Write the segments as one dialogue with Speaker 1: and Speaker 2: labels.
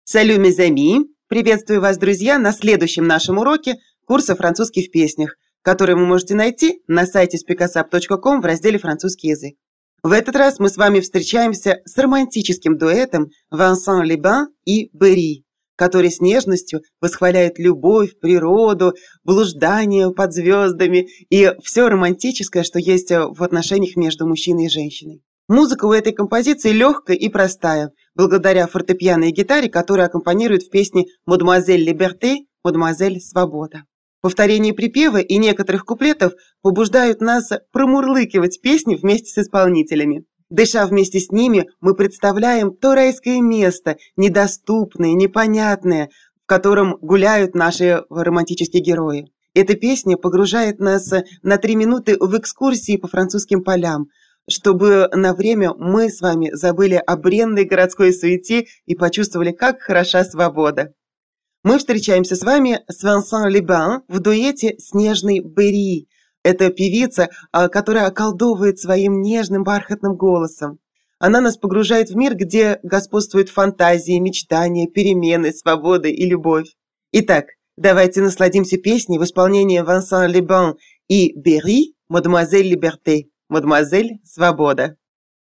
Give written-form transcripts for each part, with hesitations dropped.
Speaker 1: Salut, mes amis! Приветствую вас, друзья, на следующем нашем уроке курса «Французский в песнях», который вы можете найти на сайте speakersap.com в разделе «Французский язык». В этот раз мы с вами встречаемся с романтическим дуэтом Винсан Лебен и Берри, который с нежностью восхваляет любовь, природу, блуждание под звездами и все романтическое, что есть в отношениях между мужчиной и женщиной. Музыка у этой композиции легкая и простая, благодаря фортепиано и гитаре, которые аккомпанируют в песне «Мадемуазель Либерте», «Мадемуазель Свобода». Повторение припева и некоторых куплетов побуждают нас промурлыкивать песни вместе с исполнителями. Дыша вместе с ними, мы представляем то райское место, недоступное, непонятное, в котором гуляют наши романтические герои. Эта песня погружает нас на 3 минуты в экскурсии по французским полям, чтобы на время мы с вами забыли о бренной городской суете и почувствовали, как хороша свобода. Мы встречаемся с вами с Винсан Лебен в дуэте с нежной Берри. Это певица, которая околдовывает своим нежным бархатным голосом. Она нас погружает в мир, где господствуют фантазии, мечтания, перемены, свобода и любовь. Итак, давайте насладимся песней в исполнении Винсан Лебен и Берри «Мадемуазель Либерте». «Мадемуазель Свобода».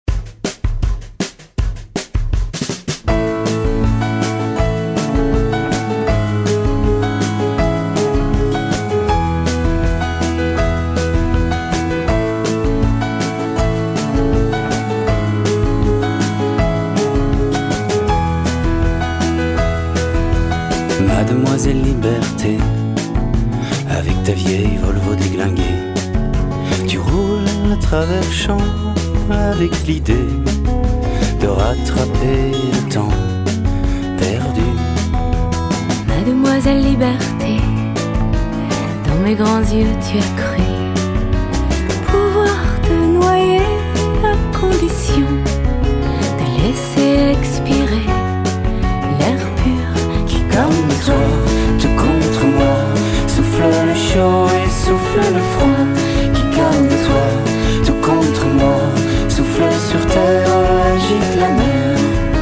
Speaker 2: Mademoiselle Liberté, avec ta vieille Volvo déglinguée, tu roules à travers champs avec l'idée de rattraper le temps perdu.
Speaker 3: Mademoiselle Liberté, dans mes grands yeux tu as cru pouvoir te noyer à condition de laisser expirer l'air pur
Speaker 2: qui comme toi, tout contre moi, souffle le chaud et souffle le froid. Comme toi, tout contre moi, souffle sur terre, agite la mer.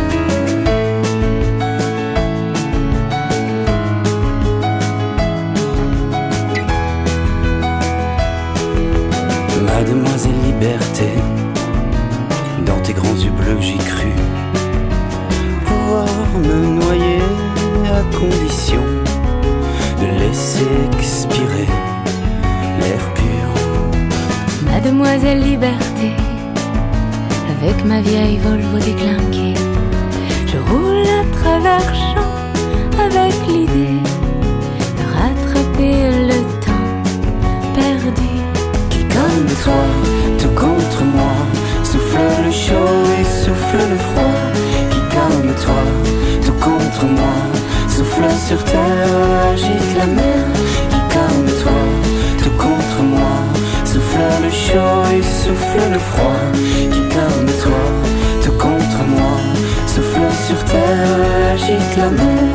Speaker 2: Mademoiselle Liberté, dans tes grands yeux bleus j'ai cru pouvoir me noyer à condition de laisser expirer l'air pur.
Speaker 3: Mademoiselle Liberté, avec ma vieille Volvo déglinguée, je roule à travers champs avec l'idée de rattraper le temps perdu.
Speaker 2: Qui comme toi, tout contre moi, souffle le chaud et souffle le froid. Qui comme toi, tout contre moi, souffle sur terre, agite la mer. Qui comme toi, tout contre moi, souffle le chaud et souffle le froid. Qui comme toi, tout contre moi, souffle sur terre, agite la mer.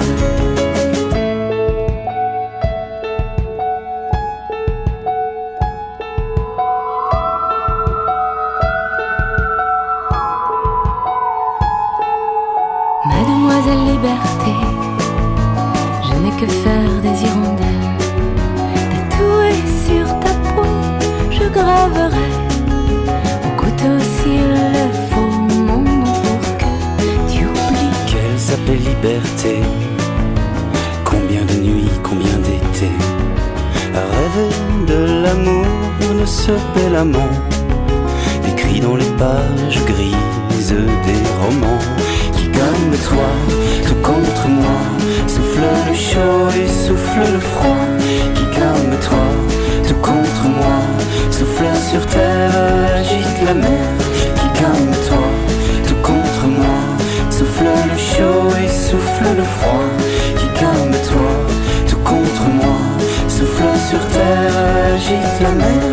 Speaker 3: Mademoiselle Liberté, je n'ai que faire des hirondelles tatouées sur ta peau. Je graverai au couteau s'il le faut mon nom pour que tu oublies
Speaker 2: qu'elle s'appelle Liberté. Combien de nuits, combien d'étés à rêver de l'amour de ce bel amant, décrit dans les pages grises des romans. Qui comme toi, tout contre moi, souffle le chaud et souffle le froid. Qui comme toi, tout contre moi, souffle sur terre, agite la mer. Qui comme toi, tout contre moi, souffle le chaud et souffle le froid. Qui comme toi, tout contre moi, souffle sur terre, agite la mer.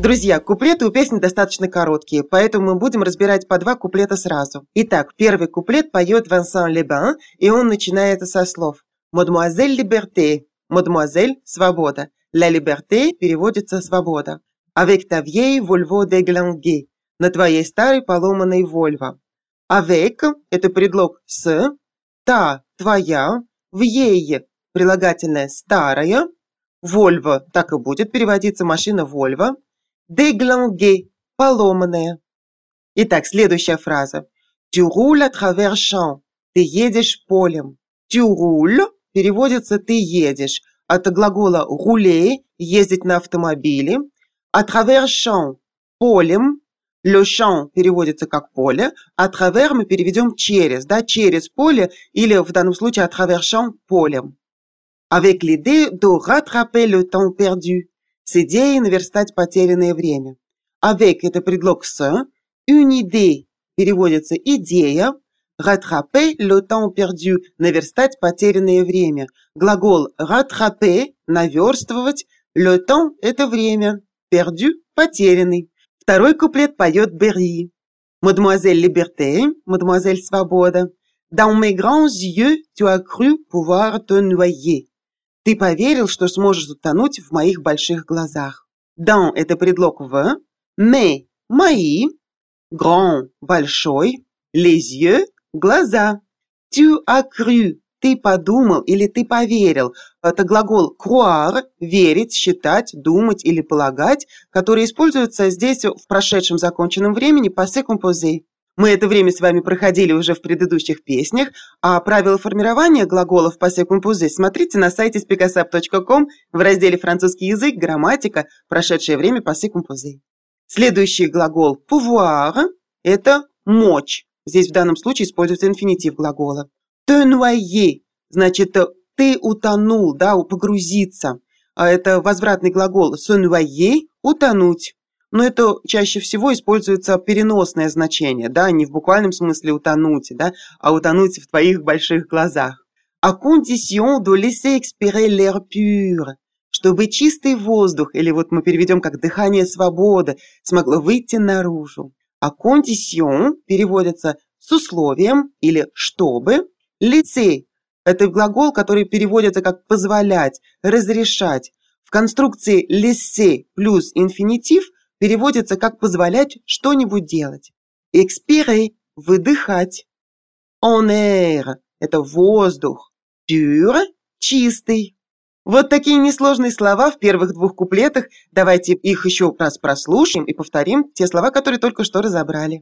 Speaker 1: Друзья, куплеты у песни достаточно короткие, поэтому мы будем разбирать по 2 куплета сразу. Итак, первый куплет поет Винсан Лебен, и он начинается со слов «Мадемуазель Либерте», «Мадемуазель» – «свобода», «La Liberté» переводится «свобода». «Avec ta vieille Volvo déglinguée», «на твоей старой поломанной Вольво». «Avec» – это предлог «с», «та» – «твоя», «vieille» – прилагательное «старая», «Volvo» так и будет переводиться «машина Вольво», «déglinguée» – «поломанная». Итак, следующая фраза. «Tu roules à travers champs» – «ты едешь полем». «Tu roules» переводится «ты едешь». От глагола rouler – «ездить на автомобиле». «À travers champs» – «полем». «Le champ» переводится как «поле». «À travers» мы переведем «через», да, «через поле» или в данном случае «à travers champs» – «полем». «Avec l'idée de rattraper le temps perdu» – с идеей наверстать потерянное время. «Avec» – это предлог «с». «Une idée» переводится «идея». «Rattraper le temps perdu» – наверстать потерянное время. Глагол «rattraper» – наверстывать. «Le temps» – это время. «Perdu» – потерянный. Второй куплет поет Берри. «Mademoiselle Liberté», «Mademoiselle Свобода». «Dans mes grands yeux, tu as cru pouvoir te noyer». Ты поверил, что сможешь утонуть в моих больших глазах. «Dans» – это предлог «в». «Mais» – «мои». «Grand» – «большой». «Les yeux» – «глаза». «Tu as cru» – «ты подумал» или «ты поверил». Это глагол croire – «верить», «считать», «думать» или «полагать», который используется здесь в прошедшем законченном времени passé composé. Мы это время с вами проходили уже в предыдущих песнях, а правила формирования глаголов passé composé смотрите на сайте speakasap.com в разделе «Французский язык», «Грамматика», «Прошедшее время passé composé». Следующий глагол pouvoir – это «мочь». Здесь в данном случае используется инфинитив глагола. Te noyer – значит «ты утонул», да, «погрузиться». А это возвратный глагол se noyer – «утонуть». Но это чаще всего используется переносное значение, да, не в буквальном смысле утонуть, да, а утонуть в твоих больших глазах. À condition de laisser expirer l'air pur, чтобы чистый воздух, или вот мы переведем как дыхание свободы, смогло выйти наружу. À condition переводится с условием или чтобы. Laisser – это глагол, который переводится как позволять, разрешать. В конструкции laisser плюс инфинитив переводится как позволять что-нибудь делать. Expirer – выдыхать. En air – это воздух. Pur – чистый. Вот такие несложные слова в первых 2 куплетах. Давайте их еще раз прослушаем и повторим те слова, которые только что разобрали.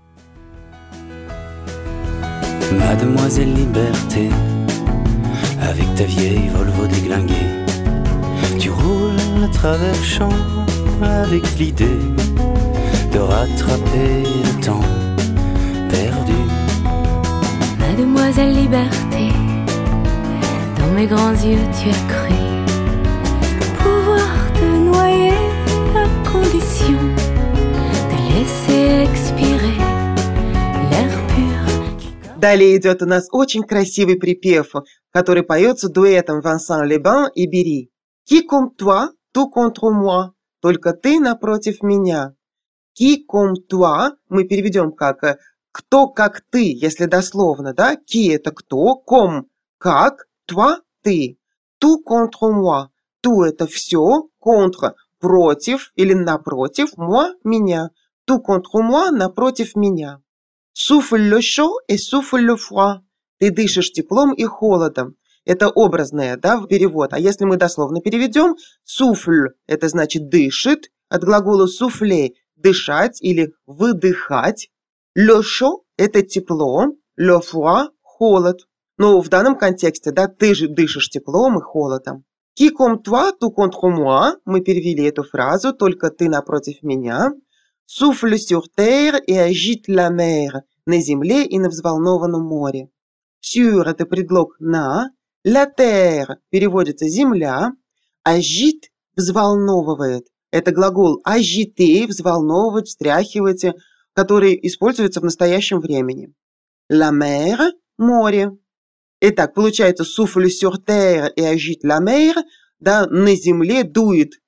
Speaker 2: Mademoiselle Liberté, avec ta vieille Volvo déglinguée, tu roules à travers champs avec l'idée de rattraper le temps perdu.
Speaker 3: Mademoiselle Liberté, dans mes grands yeux tu as cru pouvoir te noyer à condition de laisser expirer l'air pur.
Speaker 1: Далее идет у нас очень красивый припев, который поется дуэтом Винсан Лебен и Берри. Qui comme toi, tout contre moi. Только ты напротив меня. Qui comme toi мы переведем как кто как ты, если дословно, да? Qui это кто, comme как, toi ты. Tout contre moi. Tout это все, contre против или напротив, moi меня. Tout contre moi напротив меня. Souffle le chaud et souffle le froid. Ты дышишь теплом и холодом. Это образное, да, в перевод. А если мы дословно переведем, souffle – это значит дышит, от глагола souffler – дышать или выдыхать. Le chaud – это тепло, le froid – холод. Но в данном контексте, да, ты же дышишь теплом и холодом. Qui comme toi, tout contre moi. Мы перевели эту фразу, только ты напротив меня. Souffle sur terre et agite la mer. На земле и на взволнованном море. Sur – это предлог на. La terre переводится земля. Agite – взволновывает. Это глагол agiter – взволновывать, встряхивать, который используется в настоящем времени. La mer – море. Итак, получается souffle sur terre et agite la mer. Да, на земле дует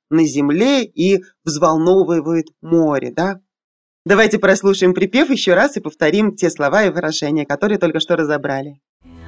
Speaker 1: на земле и взволновывает море, да? Давайте прослушаем припев еще раз и повторим те слова и выражения, которые только что разобрали.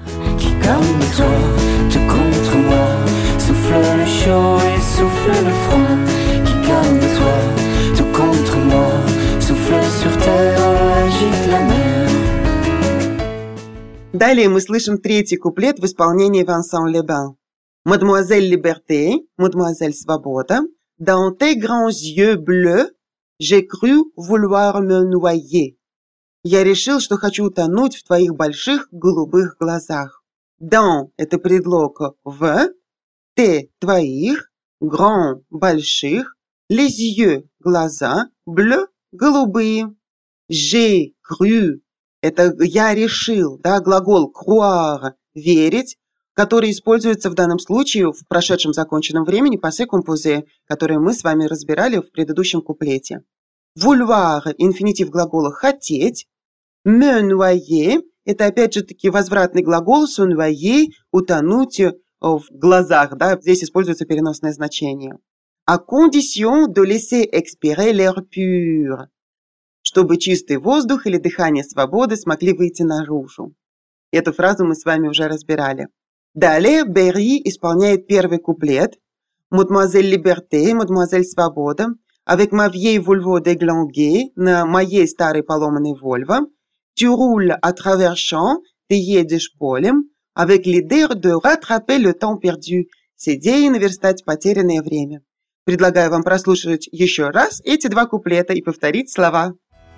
Speaker 1: Далее мы слышим третий куплет в исполнении Винсан Лебен. Mademoiselle Liberté, Mademoiselle Свобода, dans tes grands yeux bleus, j'ai cru vouloir me noyer. Я решил, что хочу утонуть в твоих больших голубых глазах. Dans – это предлог в, tes – твоих, grand – больших, les yeux – глаза, bleu – голубые. J'ai cru – это я решил, да, глагол croire – верить, который используется в данном случае в прошедшем законченном времени passé composé, которое мы с вами разбирали в предыдущем куплете. Vouloir – инфинитив глагола «хотеть». Me noyer – это опять же таки возвратный глагол se noyer – утонуть в глазах, да, здесь используется переносное значение. À condition de laisser expirer l'air pur, чтобы чистый воздух или дыхание свободы смогли выйти наружу. Эту фразу мы с вами уже разбирали. Далее Берри исполняет первый куплет «Mademoiselle Liberté, Mademoiselle Свобода, avec ma vieille Volvo déglinguée, на моей старой поломанной Volvo, tu roules à travers champs, ты едешь полем, avec l'idée de rattraper le temps perdu, с идеей наверстать потерянное время». Предлагаю вам прослушать еще раз эти два куплета и повторить слова.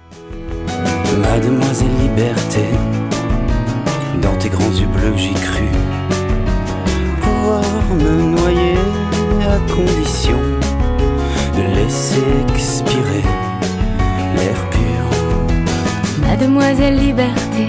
Speaker 2: Mademoiselle Liberté, dans tes grands yeux bleus j'ai cru pouvoir me noyer à condition de laisser expirer l'air pur.
Speaker 3: Mademoiselle Liberté,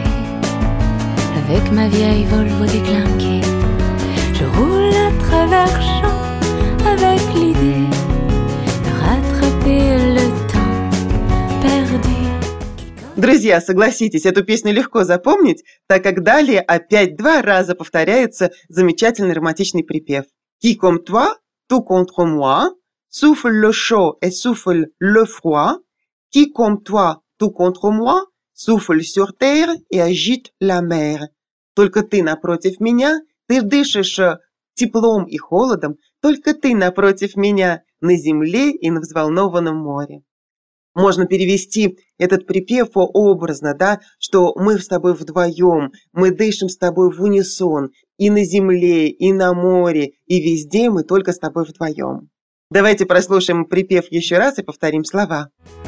Speaker 3: avec ma vieille Volvo déglinguée, je roule à travers champs avec l'idée de rattraper le temps perdu.
Speaker 1: Друзья, согласитесь, эту песню легко запомнить, так как далее опять два раза повторяется замечательный романтичный припев. Qui comme toi, tout contre moi, souffle le chaud et souffle le froid. Qui comme toi, tout contre moi, souffle sur terre et agite la mer. Только ты напротив меня, ты дышишь теплом и холодом, только ты напротив меня, на земле и на взволнованном море. Можно перевести этот припев образно, да, что мы с тобой вдвоем, мы дышим с тобой в унисон, и на земле, и на море, и везде мы только с тобой вдвоем. Давайте прослушаем припев еще раз и повторим слова.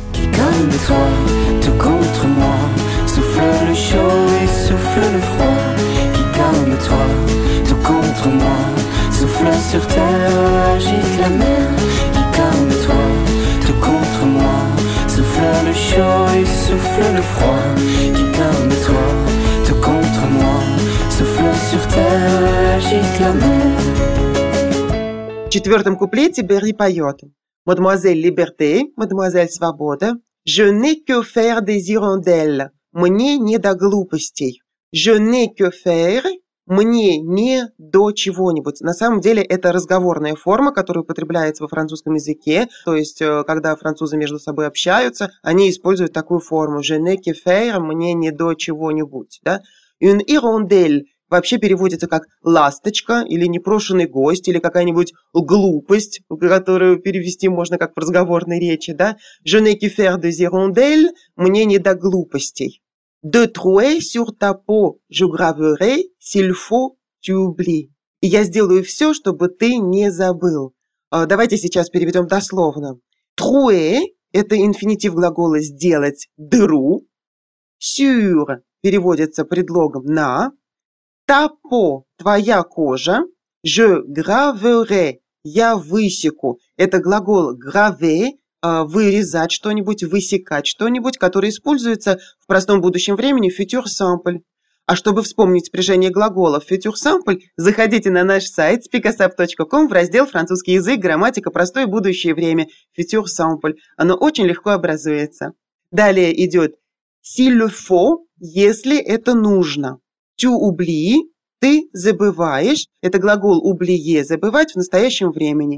Speaker 2: Souffle le chaud et souffle le froid, qui calme toi, tout contre moi, souffle sur terre, agite la mer.
Speaker 1: В четвертом куплете Берри поет Mademoiselle Liberté, Mademoiselle Свобода, je n'ai que faire des hirondelles, мне не до глупостей. Je n'ai que faire, мне не до чего-нибудь. На самом деле это разговорная форма, которая употребляется во французском языке. То есть, когда французы между собой общаются, они используют такую форму. Je n'ai que faire, мне не до чего-нибудь. Да? Une hirondelle вообще переводится как ласточка или непрошенный гость, или какая-нибудь глупость, которую перевести можно как в разговорной речи. Да? Je n'ai que faire des hirondelles, мне не до глупостей. De trouer sur ta peau, je graverai, s'il faut, tu oublies. И я сделаю все, чтобы ты не забыл. Давайте сейчас переведем дословно. Trouer – это инфинитив глагола «сделать дыру». Sur переводится предлогом «на». Ta peau – твоя кожа. Je graverai – я высеку. Это глагол graver – вырезать что-нибудь, высекать что-нибудь, которое используется в простом будущем времени в futur simple. А чтобы вспомнить спряжение глагола в futur simple, заходите на наш сайт speakersap.com в раздел «Французский язык, грамматика, простое будущее время» futur simple. Оно очень легко образуется. Далее идет s'il le faut, если это нужно. Tu oublies, ты забываешь. Это глагол oublier, забывать в настоящем времени.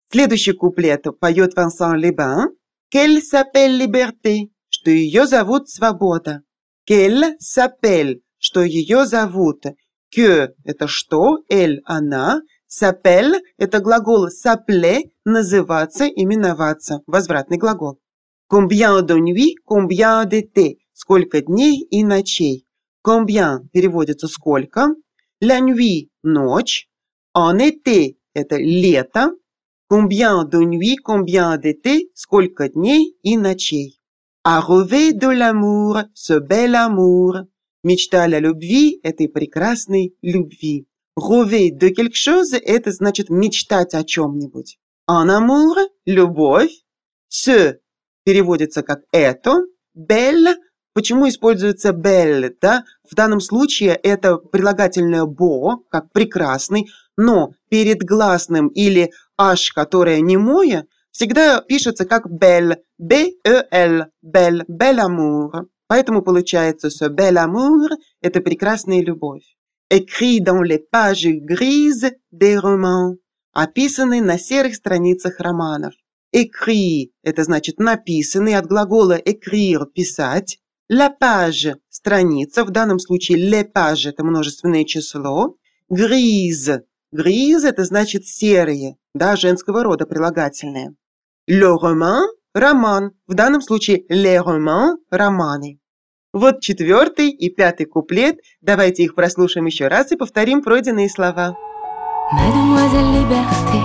Speaker 1: Следующий куплет поет Винсан Лебен. Qu'elle s'appelle Liberté, что ее зовут Свобода. Qu'elle s'appelle, что ее зовут. Que – это что, elle – она. S'appelle – это глагол s'appeler – называться, именоваться, возвратный глагол. Combien de nuits, combien d'été – сколько дней и ночей. Combien переводится сколько. La nuit – ночь. En été – это лето. Combien de nuits, combien d'été – сколько дней и ночей. À rêver de l'amour, ce bel amour. Мечтали о любви, этой прекрасной любви. Rêver de quelque chose – это значит мечтать о чем-нибудь. En amour – любовь. Ce переводится как это. Belle – почему используется belle, да? В данном случае это прилагательное beau, как прекрасный, но перед гласным или h, которое немое, всегда пишется как belle, B-E-L, belle, bel amour. Поэтому получается, ce bel amour – это прекрасная любовь. Écrit dans les pages grises des romans, описанный на серых страницах романов. Écrit – это значит написанный, от глагола écrire – писать. La page – страница, в данном случае les pages – это множественное число. Grise – grise – это значит серые, да, женского рода прилагательные. Le roman – роман, в данном случае les romans – романы. Вот 4 и 5 куплет, давайте их прослушаем еще раз и повторим пройденные слова.
Speaker 3: Mademoiselle Liberté,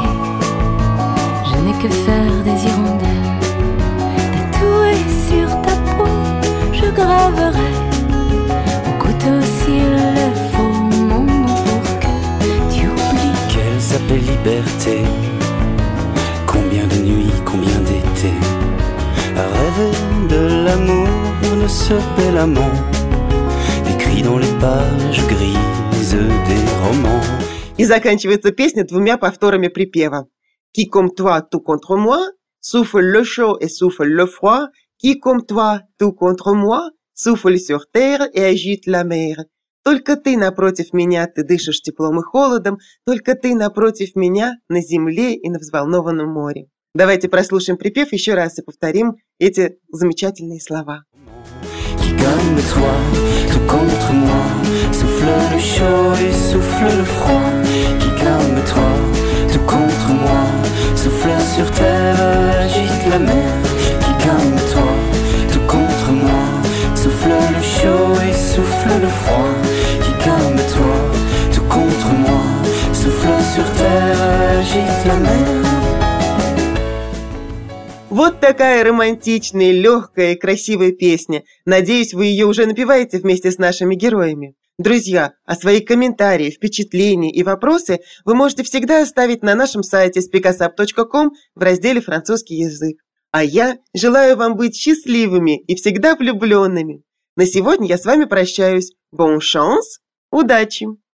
Speaker 3: je n'ai que faire des hirondelles, tatouées sur ta peau, je graverai au couteau s'il le faut mon nom pour que tu oublies.
Speaker 2: Qu'elle s'appelle Liberté, combien de nuits, combien d'été, à rêver de l'amour de ce bel amant, écrit dans les pages grises des romans.
Speaker 1: И заканчивается песня 2 повторами припева. Qui comme toi, tout contre moi, souffle le chaud et souffle le froid. Qui comme toi, tout contre moi, souffle sur terre et agite la mer. Только ты напротив меня, ты дышишь теплом и холодом. Только ты напротив меня на земле и на взволнованном море. Давайте прослушаем припев еще раз и повторим эти замечательные слова.
Speaker 2: Qui comme toi, tout contre moi, souffle le chaud et souffle le froid. Qui comme toi, tout contre moi, souffle sur terre, agite la mer. Qui comme toi, tout contre moi, souffle le chaud et souffle le froid. Qui comme toi, tout contre moi, souffle sur terre, agite la mer.
Speaker 1: Вот такая романтичная, легкая и красивая песня. Надеюсь, вы ее уже напеваете вместе с нашими героями. Друзья, а свои комментарии, впечатления и вопросы вы можете всегда оставить на нашем сайте speakup.com в разделе «Французский язык». А я желаю вам быть счастливыми и всегда влюбленными. На сегодня я с вами прощаюсь. Bon chance, удачи!